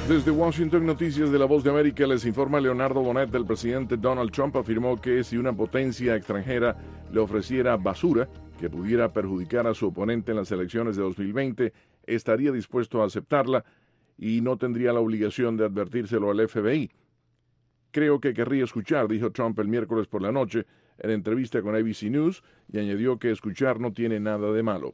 Desde Washington, Noticias de La Voz de América, les informa Leonardo Bonet. El presidente Donald Trump afirmó que si una potencia extranjera le ofreciera basura que pudiera perjudicar a su oponente en las elecciones de 2020, estaría dispuesto a aceptarla y no tendría la obligación de advertírselo al FBI. Creo que querría escuchar, dijo Trump el miércoles por la noche en entrevista con ABC News, y añadió que escuchar no tiene nada de malo.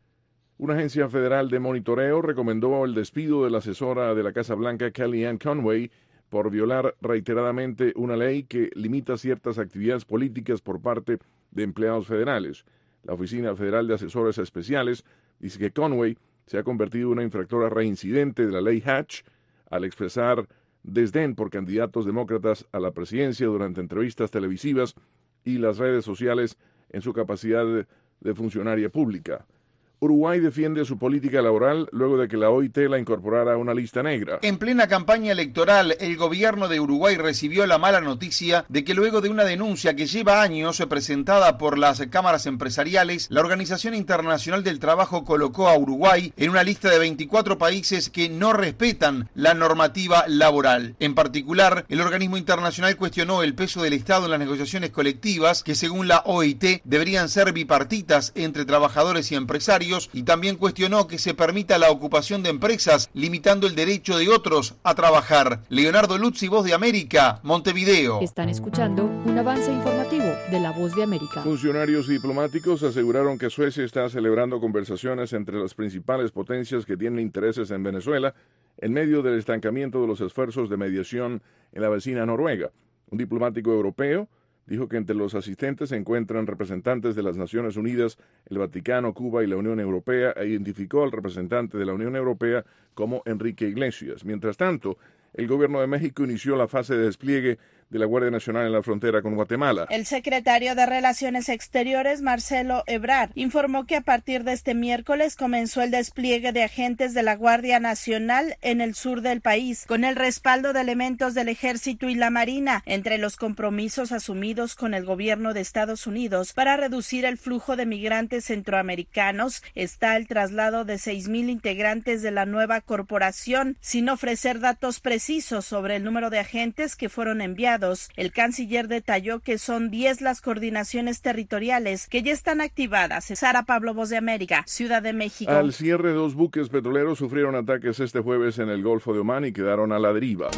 Una agencia federal de monitoreo recomendó el despido de la asesora de la Casa Blanca, Kellyanne Conway, por violar reiteradamente una ley que limita ciertas actividades políticas por parte de empleados federales. La Oficina Federal de Asesores Especiales dice que Conway se ha convertido en una infractora reincidente de la ley Hatch al expresar desdén por candidatos demócratas a la presidencia durante entrevistas televisivas y las redes sociales en su capacidad de funcionaria pública. Uruguay defiende su política laboral luego de que la OIT la incorporara a una lista negra. En plena campaña electoral, el gobierno de Uruguay recibió la mala noticia de que luego de una denuncia que lleva años presentada por las cámaras empresariales, la Organización Internacional del Trabajo colocó a Uruguay en una lista de 24 países que no respetan la normativa laboral. En particular, el organismo internacional cuestionó el peso del Estado en las negociaciones colectivas, que según la OIT deberían ser bipartitas entre trabajadores y empresarios, y también cuestionó que se permita la ocupación de empresas, limitando el derecho de otros a trabajar. Leonardo Luzzi, Voz de América, Montevideo. Están escuchando un avance informativo de La Voz de América. Funcionarios diplomáticos aseguraron que Suecia está celebrando conversaciones entre las principales potencias que tienen intereses en Venezuela en medio del estancamiento de los esfuerzos de mediación en la vecina Noruega. Un diplomático europeo dijo que entre los asistentes se encuentran representantes de las Naciones Unidas, el Vaticano, Cuba y la Unión Europea, e identificó al representante de la Unión Europea como Enrique Iglesias. Mientras tanto, el gobierno de México inició la fase de despliegue de la Guardia Nacional en la frontera con Guatemala. El secretario de Relaciones Exteriores, Marcelo Ebrard, informó que a partir de este miércoles comenzó el despliegue de agentes de la Guardia Nacional en el sur del país, con el respaldo de elementos del Ejército y la Marina. Entre los compromisos asumidos con el gobierno de Estados Unidos para reducir el flujo de migrantes centroamericanos está el traslado de 6,000 integrantes de la nueva corporación, sin ofrecer datos precisos sobre el número de agentes que fueron enviados. El canciller detalló que son 10 las coordinaciones territoriales que ya están activadas. Sara Pablo, Voz de América, Ciudad de México. Al cierre, 2 buques petroleros sufrieron ataques este jueves en el Golfo de Omán y quedaron a la deriva.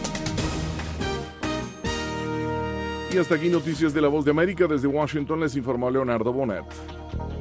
Y hasta aquí Noticias de La Voz de América. Desde Washington les informó Leonardo Bonet.